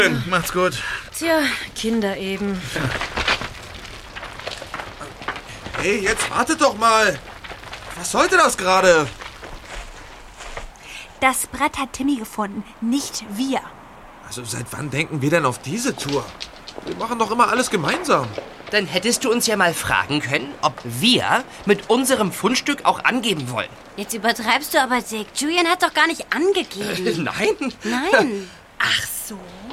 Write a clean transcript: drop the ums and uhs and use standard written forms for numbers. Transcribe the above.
Macht's gut. Tja, Kinder eben. Hey, jetzt wartet doch mal. Was sollte das gerade? Das Brett hat Timmy gefunden, nicht wir. Also seit wann denken wir denn auf diese Tour? Wir machen doch immer alles gemeinsam. Dann hättest du uns ja mal fragen können, ob wir mit unserem Fundstück auch angeben wollen. Jetzt übertreibst du aber, Dick. Julian hat doch gar nicht angegeben. Nein? Nein. Ach so.